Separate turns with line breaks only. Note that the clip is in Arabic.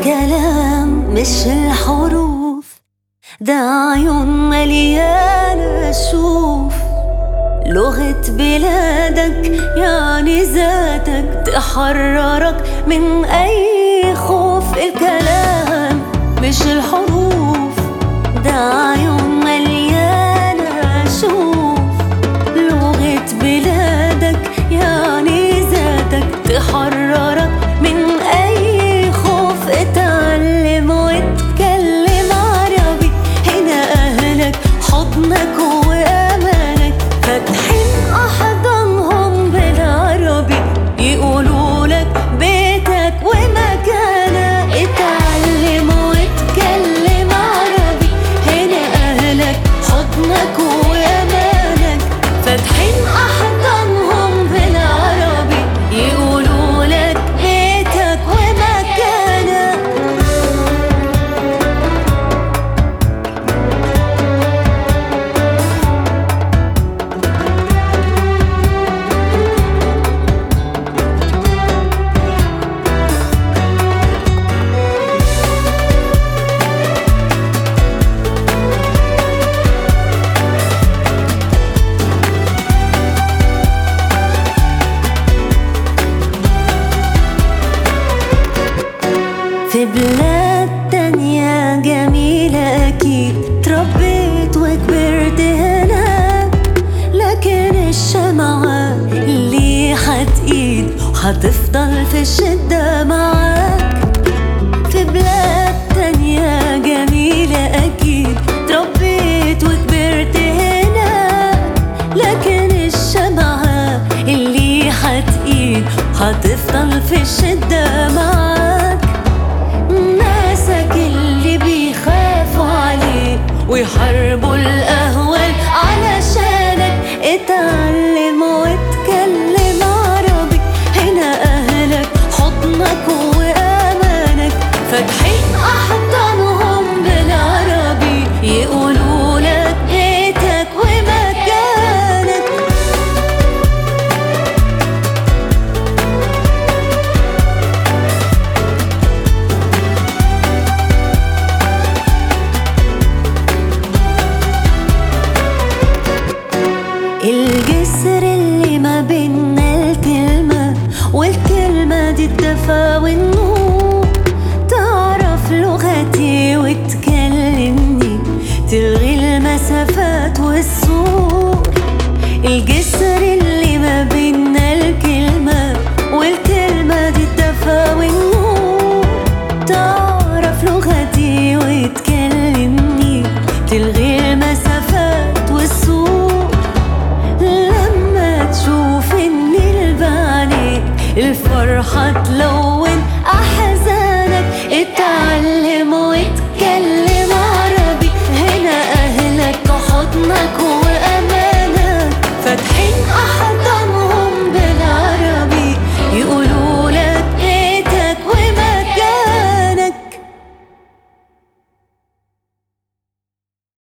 الكلام مش الحروف، ده عيون مليانة شوف. لغة بلادك يعني ذاتك، تحررك من أي خوف. الكلام مش الحروف، ده عيون مليانة شوف. لغة بلادك يعني ذاتك، تحررك من أي خوف. اتعلم واتكلم عربي، هنا أهلك حضنك وأمانك. فاتحين أحضانهم بالعربي، يقولوا لك بيتك ومكانك. اتعلم واتكلم عربي، هنا أهلك حضنك وأمانك. فاتحين أحضانهم بالعربي، يقولوا لك بيتك ومكانك. في بلاد تانية جميلة أكيد تربيت وكبرت هناك، لكن الشمعة اللي هتقيد وهتفضل في الشدة معاك. في بلاد تانية جميلة أكيد تربيت وكبرت هناك، لكن الشمعة اللي هتقيد وهتفضل في الشدة معاك. ناسك اللي بيخافوا عليك ويحاربوا الأهوال علشانك. اتعلم واتكلم عربي، هنا أهلك حضنك وأمانك. فاتحين أحضانهم بالعربي، يقولوا لك بيتك ومكانك. الجسر اللي ما بيننا الكلمة، والكلمة دي الدفا والنور. تعرف لغتي وتكلمني، تلغي المسافات والسور. الجسر اللي ما بيننا الكلمة، والكلمة دي الدفا والنور. تعرف لغتي وتكلمني، تلغي المسافات والسور. لما تشوف إني بعينيك الفرحة تلون